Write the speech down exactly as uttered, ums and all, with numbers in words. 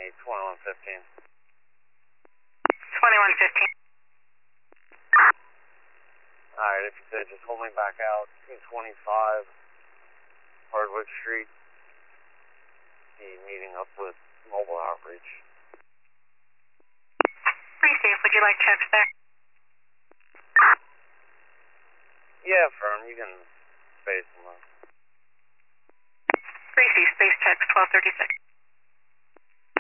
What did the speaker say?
twenty-one fifteen. twenty-one fifteen. Alright, if you could just hold me back out two twenty-five Hardwick Street. Be meeting up with mobile outreach. Receive, would you like text there? Yeah, firm, you can space them up. Receive, space text twelve thirty-six.